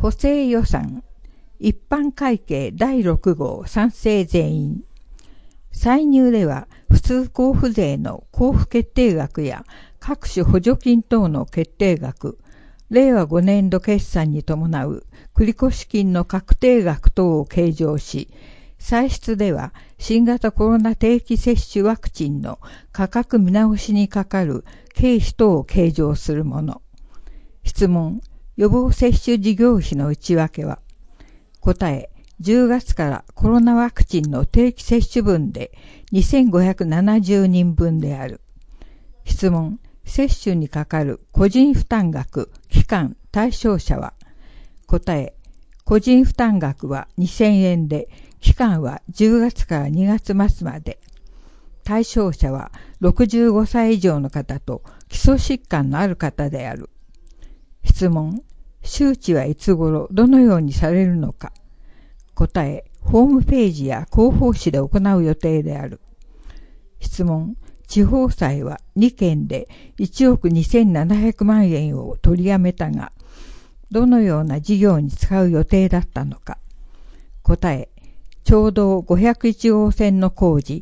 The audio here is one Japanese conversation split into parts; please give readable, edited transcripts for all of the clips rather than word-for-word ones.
補正予算、一般会計第6号賛成全員。歳入では普通交付税の交付決定額や各種補助金等の決定額、令和5年度決算に伴う繰越金の確定額等を計上し、歳出では新型コロナ定期接種ワクチンの価格見直しにかかる経費等を計上するもの。質問、予防接種事業費の内訳は。答え、10月からコロナワクチンの定期接種分で2570人分である。質問、接種にかかる個人負担額、期間、対象者は。答え、個人負担額は2000円で、期間は10月から2月末まで。対象者は65歳以上の方と基礎疾患のある方である。質問、周知はいつ頃どのようにされるのか。答え、ホームページや広報誌で行う予定である。質問、地方債は2件で1億2700万円を取りやめたが、どのような事業に使う予定だったのか。答え、町道501号線の工事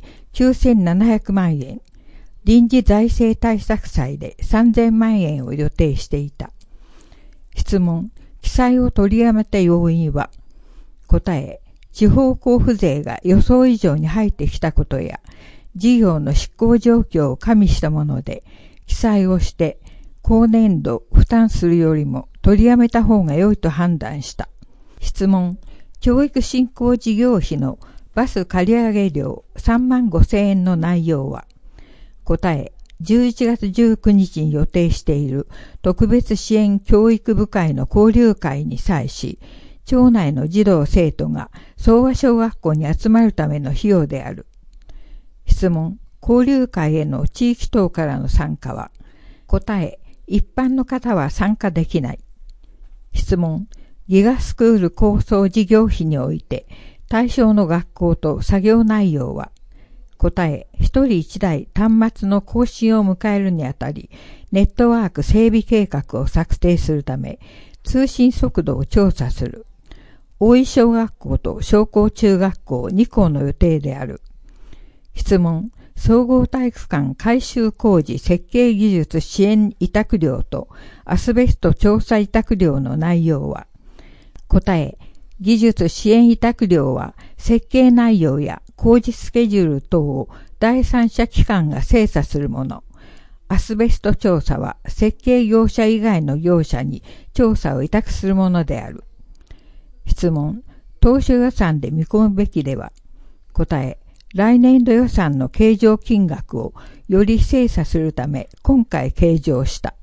9700万円、臨時財政対策債で3000万円を予定していた。質問、記載を取りやめた要因は。答え、地方交付税が予想以上に入ってきたことや、事業の執行状況を加味したもので、記載をして、後年度負担するよりも取りやめた方が良いと判断した。質問、教育振興事業費のバス借り上げ料3万5,000円の内容は。答え、11月19日に予定している特別支援教育部会の交流会に際し、町内の児童生徒が総和小学校に集まるための費用である。質問、交流会への地域等からの参加は。答え、一般の方は参加できない。質問、ギガスクール構想事業費において対象の学校と作業内容は。答え、一人一台端末の更新を迎えるにあたり、ネットワーク整備計画を策定するため、通信速度を調査する。大井小学校と商工中学校2校の予定である。質問、総合体育館改修工事設計技術支援委託料とアスベスト調査委託料の内容は。答え、技術支援委託料は設計内容や工事スケジュール等を第三者機関が精査するもの。アスベスト調査は設計業者以外の業者に調査を委託するものである。質問、当初予算で見込むべきでは。答え、来年度予算の計上金額をより精査するため今回計上した。